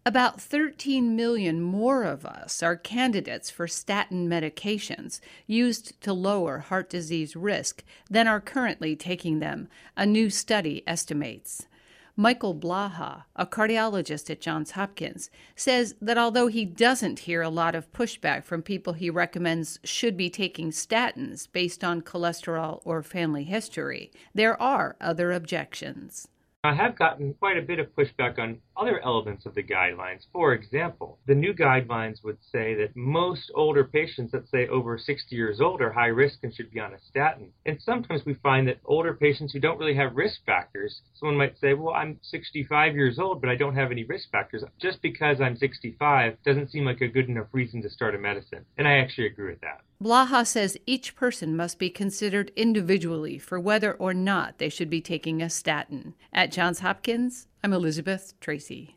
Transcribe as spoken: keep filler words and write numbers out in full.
About thirteen million more of us are candidates for statin medications used to lower heart disease risk than are currently taking them, a new study estimates. Michael Blaha, a cardiologist at Johns Hopkins, says that although he doesn't hear a lot of pushback from people he recommends should be taking statins based on cholesterol or family history, there are other objections. I have gotten quite a bit of pushback on other elements of the guidelines. For example, the new guidelines would say that most older patients, let's say over sixty years old, are high risk and should be on a statin. And sometimes we find that older patients who don't really have risk factors, someone might say, well, I'm sixty-five years old, but I don't have any risk factors. Just because I'm sixty-five doesn't seem like a good enough reason to start a medicine. And I actually agree with that. Blaha says each person must be considered individually for whether or not they should be taking a statin. At Johns Hopkins, I'm Elizabeth Tracy.